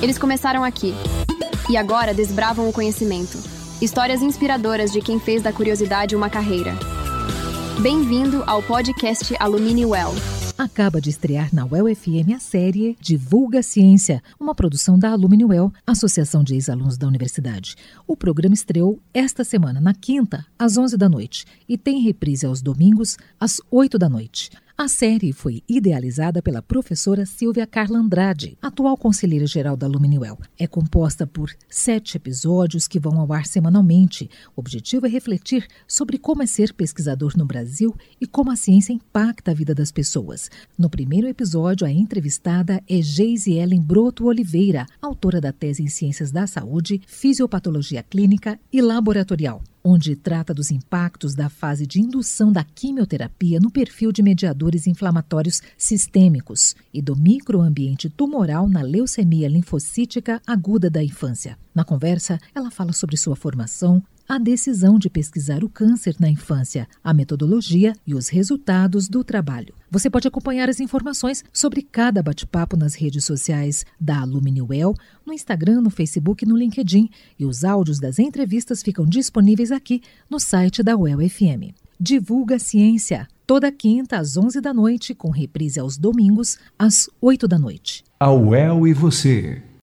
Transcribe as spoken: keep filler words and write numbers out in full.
Eles começaram aqui e agora desbravam o conhecimento. Histórias inspiradoras de quem fez da curiosidade uma carreira. Bem-vindo ao podcast Alumni Well. Acaba de estrear na Well F M a série Divulga Ciência, uma produção da Alumni Well, Associação de Ex-Alunos da Universidade. O programa estreou esta semana, na quinta, às onze da noite, e tem reprise aos domingos, às oito da noite. A série foi idealizada pela professora Silvia Carla Andrade, atual conselheira-geral da Alumni Well. É composta por sete episódios que vão ao ar semanalmente. O objetivo é refletir sobre como é ser pesquisador no Brasil e como a ciência impacta a vida das pessoas. No primeiro episódio, a entrevistada é Geise Ellen Broto Oliveira, autora da tese em Ciências da Saúde, Fisiopatologia Clínica e Laboratorial, onde trata dos impactos da fase de indução da quimioterapia no perfil de mediadores inflamatórios sistêmicos e do microambiente tumoral na leucemia linfocítica aguda da infância. Na conversa, ela fala sobre sua formação, a decisão de pesquisar o câncer na infância, a metodologia e os resultados do trabalho. Você pode acompanhar as informações sobre cada bate-papo nas redes sociais da Alumni Well, no Instagram, no Facebook e no LinkedIn. E os áudios das entrevistas ficam disponíveis aqui no site da Well F M. Divulga Ciência, toda quinta às onze da noite, com reprise aos domingos às oito da noite. A Well e você.